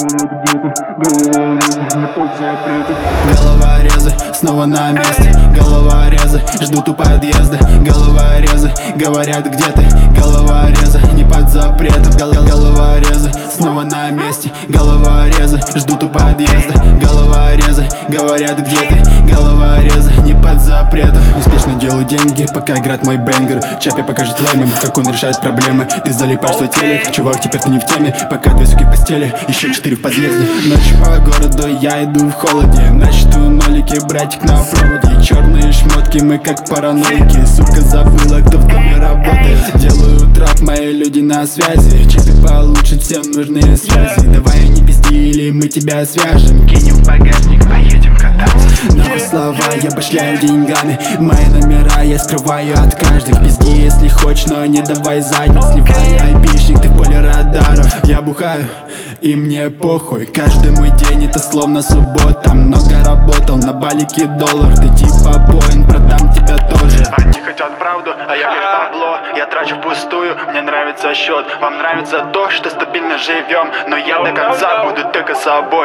Головорезы снова на месте. Головорезы ждут у подъезда. Головорезы говорят, где ты? Головорезы не под запретом. Головорезы снова на месте. Головорезы ждут у подъезда. Головорезы говорят, где ты? Головорезы не под запретом. Успешно делаю деньги, пока играет мой бэнгер. Чапи покажет лаймом, как он решает проблемы. Ты залипаешь в свой телек, чувак, теперь ты не в теме. Пока две суки в постели, еще 4 в подъезде. Ночью по городу я иду в холоде. На счету нолики, братик на проводе. Черные шмотки, мы как параноики. Сука забыла, кто в доме работает. Делаю трап, мои люди на связи. Чипы получат всем нужные связи. Давай не пизди, или мы тебя свяжем. Кинем в багажник, поедем кататься. Новые слова я башляю деньгами. Мои номера я скрываю от каждых. Пизди, если хочешь, но не давай задник. Сливай айпишник, ты в поле радаров. Я бухаю, и мне похуй. Каждый мой день это словно суббота. Много работал, на балике доллар. Ты типа поин, продам тебя тоже. Они хотят правду, а я лишь бабло. Я трачу впустую, мне нравится счет. Вам нравится то, что стабильно живем. Но я до конца буду только собой.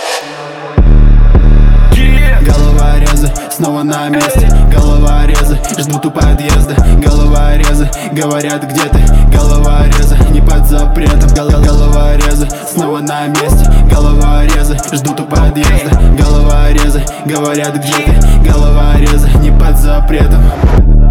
Головорезы снова на месте. Головорезы ждут у подъезда. Головорезы говорят, где ты? Головорезы не под запретом. Головорезы снова на месте. Головорезы ждут у подъезда. Головорезы говорят, где ты? Головорезы не под запретом.